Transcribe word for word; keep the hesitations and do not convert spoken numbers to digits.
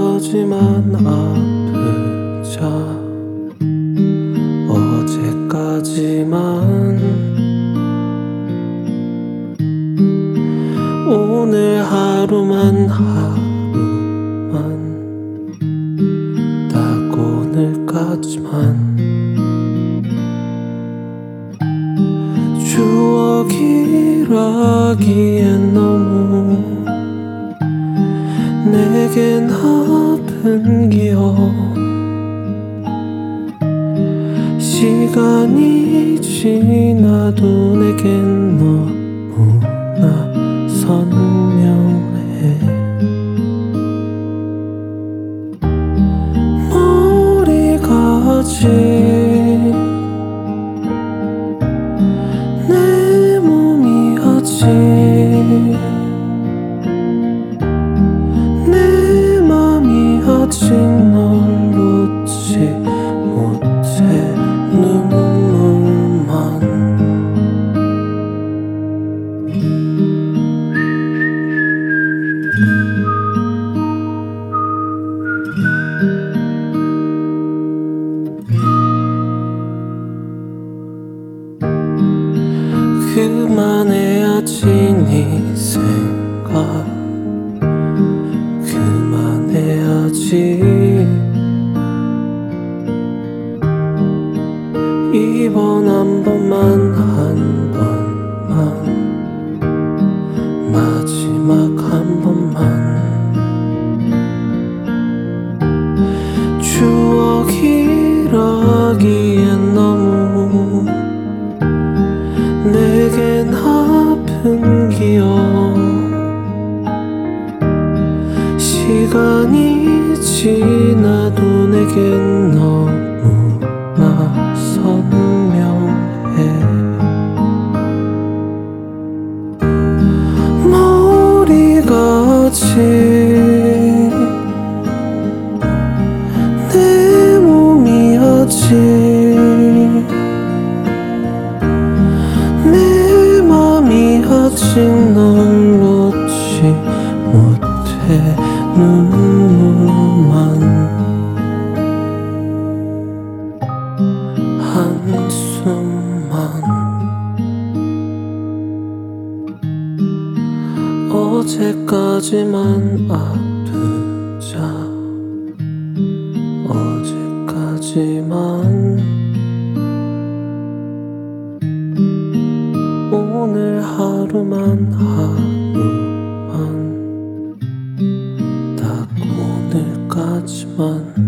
어제까지만 아프자 어제까지만 오늘 하루만 하루만 딱 오늘까지만 추억이라기엔 너무 내겐 아픈 기억 시간이 지나도 내겐 너무나 선명해 머리가 아직 내 몸이 아직 아직 널 놓지 못해 눈물만 그만해야지 네 생각 그만해야지 이번 한 번만 한 번만 마지막 한 번만 추억이라기엔 너무 내겐 아픈 기억 시간이 지나도 내겐 너무나 선명해 머리가 아직 내 몸이 아직 내 맘이 아직 널 놓지 못해 눈물만 한숨만 어제까지만 아프자 어제까지만 오늘 하루만 하루만 딱 오늘까지만